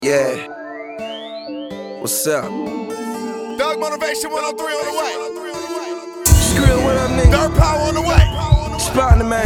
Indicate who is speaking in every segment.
Speaker 1: Yeah. What's up?
Speaker 2: Doug Motivation 103 on the way.
Speaker 1: Skrill, what up, nigga?
Speaker 2: Dirt Power on the way.
Speaker 1: Spotting, man.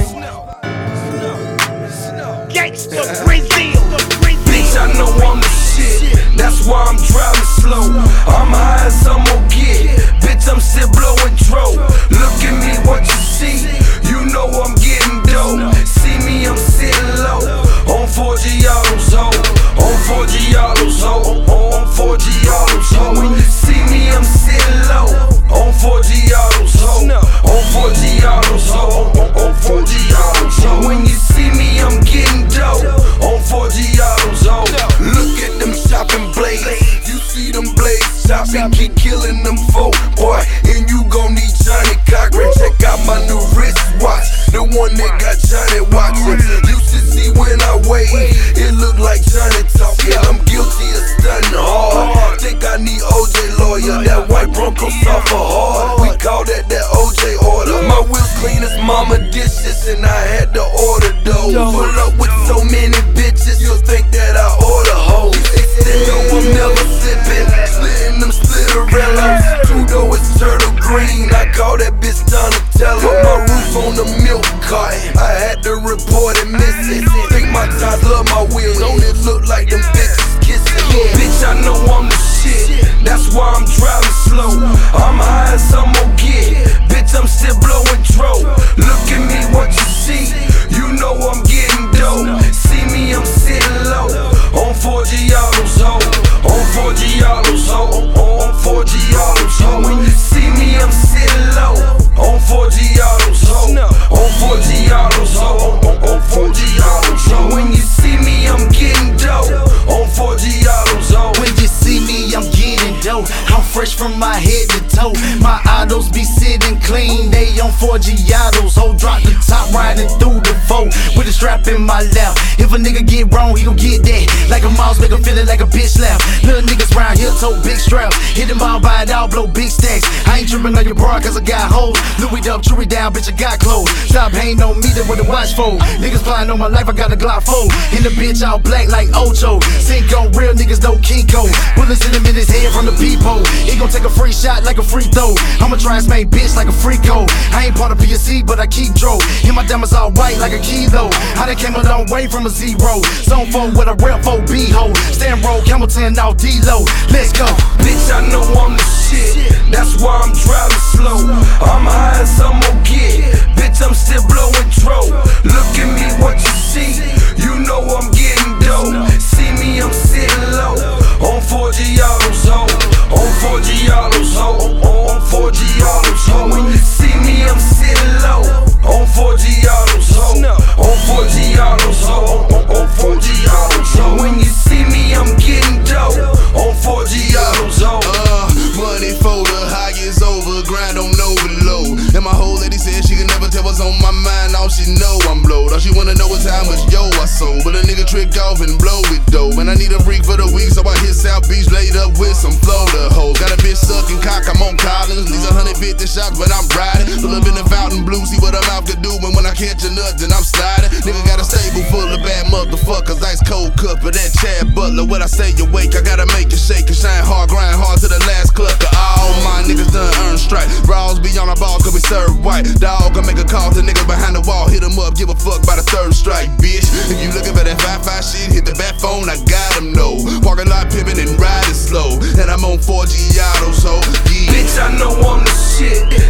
Speaker 2: Gangsta Brazil.
Speaker 1: Bitch, I know I'm the shit. That's why I'm driving slow. I'm high as I'm gon' get. Bitch, I'm still blowing dro. Look at me, what you see? You know I'm getting dope. See me, I'm sitting low. On 4G autos, ho. On 4G autos, ho. On 4G autos, ho. See me, I'm sitting low. On 4G autos, ho. On 4G autos, ho. On 4G autos, ho. When you see me, I'm getting dope. On 4G autos, ho. Look at them shopping blades. You see them blades shopping, keep killing them folk, boy. And you gon' need Johnny Cochran. Check out my new wristwatch, the one that got Johnny watching. You should see when I wave, it look like Johnny talking. I'm guilty of stunning hard. Think I need OJ lawyer. That white Bronco soft for hard. We call that OJ order. My wheels clean as mama dishes, and I had to order dough. Pull up with so many bitches, you'll think that I order hoes. They know I'm never sipping, slitting them Splitterellos. Trudeau is turtle green, I call that bitch Donatello. My roof on the milk cart, I had to report it missing. Think my tires love my wheels, don't it look like them bitches kissing? Bitch, I know I'm the shit, that's why I'm driving slow. I'm high as I'm gon' get, bitch, I'm still blowing dro. Look at me, what you see? You know I'm getting dope. See me, I'm sitting low. On 4G autos, ho. On 4G autos, ho. On 4G autos, ho. See me, I'm sitting low. On 4G autos, ho. On 4G autos, ho. On 4G autos, ho. When you see me, I'm getting dope. On 4G autos, ho.
Speaker 3: When you see me, I'm getting dope. I'm fresh from my head to toe. My autos be sitting clean. They on 4G autos. Ho, drop the top riding through the foe with a strap in my lap. If a nigga get wrong, he gon' get that. Like a mouse, make him feel it like a bitch left. Little niggas round here tote big straps. Hit them all, buy it all, blow big stacks. I ain't tripping on your bra cause I got hoes. Louis up, jewelry down, bitch, I got clothes. Stop hating on me, then with the watch for. Niggas flying on my life, I got a Glock 4. In the bitch all black like Ocho. Sink on real niggas, no Kinko. Bullets in him in his head from the peephole. He gon' take a free shot like a free throw. I'ma try and make bitch like a free code. I ain't part of PSC, but I keep dro. And my diamonds all white like a kilo. I done came a long way from a zero. Zone 4 with a real 4B hole. Stand roll, Hamilton, now D-Lo. Let's go.
Speaker 1: Bitch, I know I'm the shit, that's why I'm driving slow. I'm high as I'm gon' get, bitch, I'm still blowing dro. Look at me, what you see? You know I'm getting dope. See me, I'm sitting low. On 4G autos, ho. On 4G autos, ho. On 4G autos, ho. See me, I'm sitting low. On 4G autos, ho. On 4G autos, ho. On 4G autos, ho. When you see me, I'm getting dope. On 4G autos, ho.
Speaker 4: Money for the high is over, grind on overload. And my whole lady said she can never tell what's on my mind. All she know I'm blowed. All she wanna know is how much yo I sold. But a nigga trick off and blow it though. And I need a freak for the week, so I hit South Beach laid up with some Florida hoes. Got a bitch sucking cock, I'm on Collins. Needs 150 shots, but I'm riding. Pull up in the fountain blue, see what I'm out to do. And when I catch a nut, then I'm sliding. Nigga got a stable full of bad motherfuckers. Ice cold cup for that Chad Butler. What I say, you wake, I gotta make it shake and shine hard, grind hard to the last clucker. All my niggas done earn strike. Raws be on our ball, cause we serve white. Dog, I make a call to niggas behind the wall. Hit them up, give a fuck by the third strike, bitch. If you looking for that 5-5 shit, hit the back phone, I got them, no. Parking lot pimpin' and riding slow. And I'm on 4G autos, so yeah.
Speaker 1: Bitch, I know I'm the shit,